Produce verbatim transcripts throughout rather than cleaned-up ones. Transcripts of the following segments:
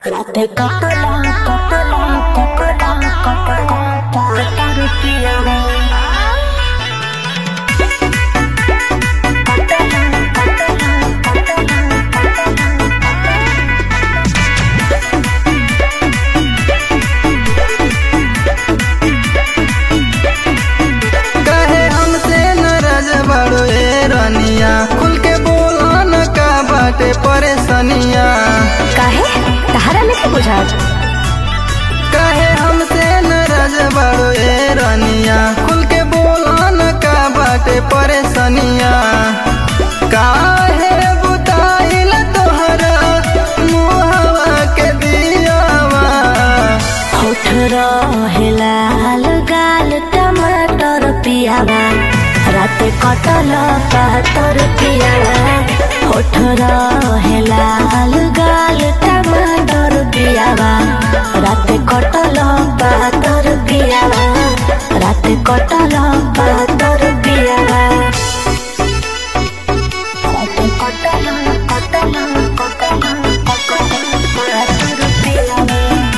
राते कटला कटला कटला कटला कटला रुकिया रे कटला कटला कहे हमसे नाराज बाड़ो ए रनिया, खुल के बोला न का बाटे परेशानिया। काहे तहरा नहीं बुझात कहे हमसे नाराज बाड़ो ए रनिया, खुल के बोला न का बाटे परेशानिया। काहे बुताइल तोहरा मुहवा के दियावा, होठ रहे लाल गाल टमाटर पियावा, राते कटल पातर पियावा। होठ रहे लाल गाल टमाटर पियावा, राते कटल पातर पियावा, राते कटल पातर पियावा। राते कटल कटल कटल कटल पातर पियावा।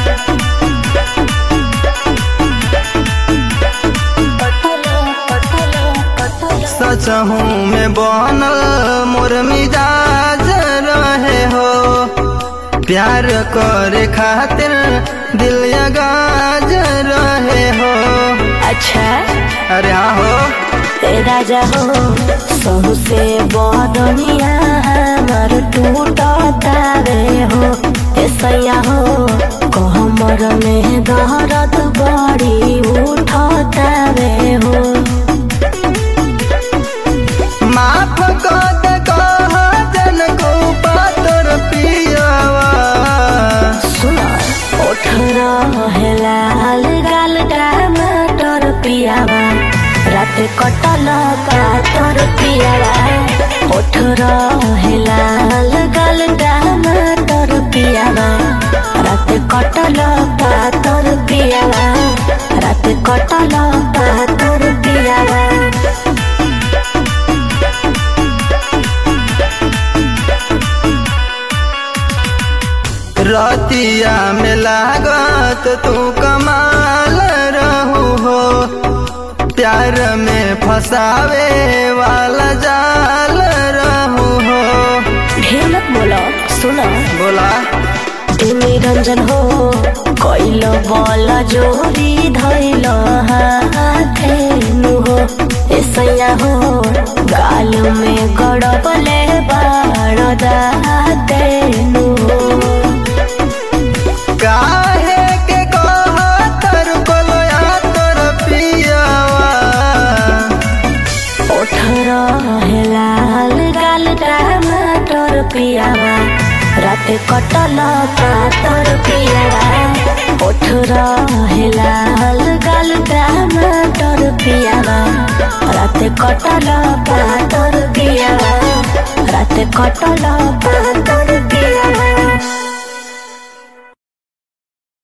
सचहूँ में बनल मोर मिजाज रहे हो, प्यार करे खातिर दिल गाज रहे हो। अच्छा अरे हाँ हो, ते राजा हो सहु से बदनिया हमार टूटतावे हो। ए सैया हो कहमर में दर्द बड़ी उठतावे हो। माफ कर दे कह जन को पातर पियावा। सुना ओठ रहे लाल गाल टमाटर पियावा, राते कटल पातर पियावा। ओठ रहे लाल गाल टमाटर पियावा, राते कटल पातर पियावा, राते कटल पातर पियावा। रतिया में लागत तू कमाल रहू हो, प्यार में फसावे वाला जाल रहू हो। ढेर मत बोलो, सुनो बोला निरंजन हो कोइल बल जोरी धैल हाथे नु हो। ऐसैया हो गाल में गड़बले बाड़ दाते नु हो। काहे के कह तर कोलोया तर पियावा। ओठ रहे लाल गाल टमाटर पियावा, राते कटल पातर पियावा। ओठ रहे लाल गाल टमाटर पियावा, राते कटल पातर पियावा, राते कटल पातर